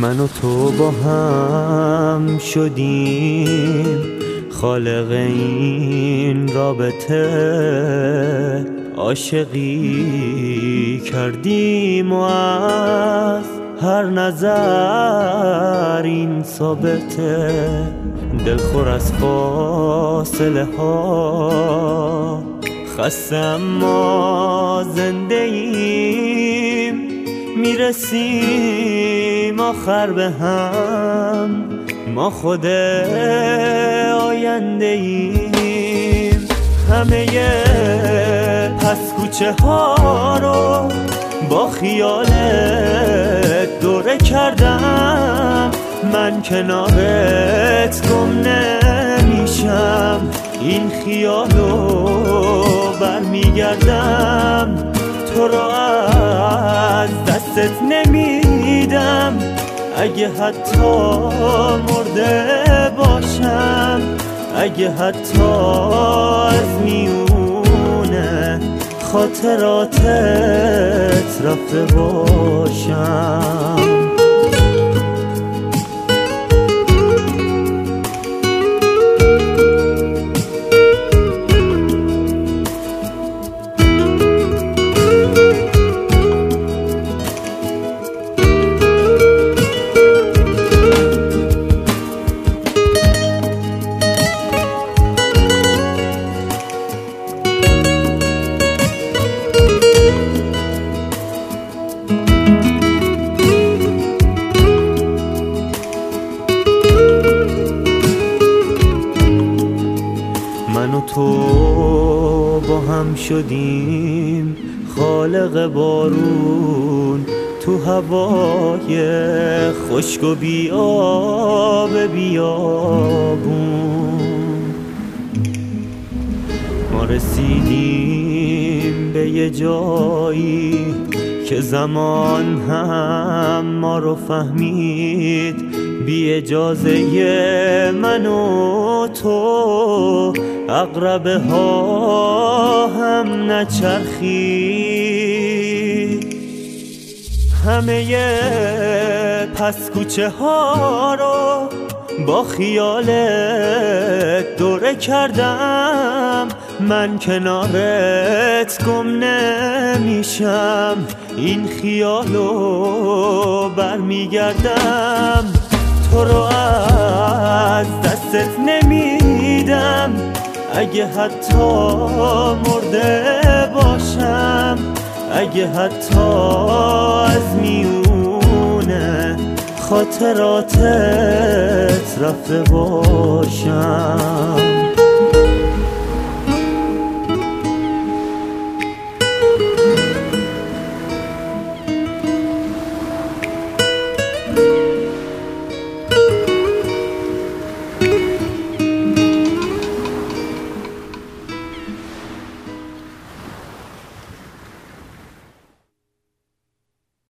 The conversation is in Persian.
من و تو با هم شدیم خالق این رابطه، عاشقی کردیم و از هر نظر این ثابته. دلخور از فاصله ها خسته اما زنده ایم، میرسیم آخر به هم، ما خود آینده ایم. همه پس کوچه ها رو با خیالت دوره کردم، من کنارت گم نمیشم، این خیالو برمیگردم، تو رو از دستت نمیدم. اگه حتی مرده باشم، اگه حتی از میونه خاطراتت رفته باشم. من و تو با هم شدیم خالق بارون تو هوای خشک و بی آب بیابون. ما رسیدیم به یه جایی که زمان هم ما رو فهمید، بی اجازه من و تو عقربه ها هم نچرخید. همه پس کوچه ها رو با خیالت دوره کردم، من کنارت گم نمیشم، این خیالو برمیگردم، تو رو از دستت نمیدم. اگه حتی مرده باشم، اگه حتی از میونه خاطراتت رفته باشم.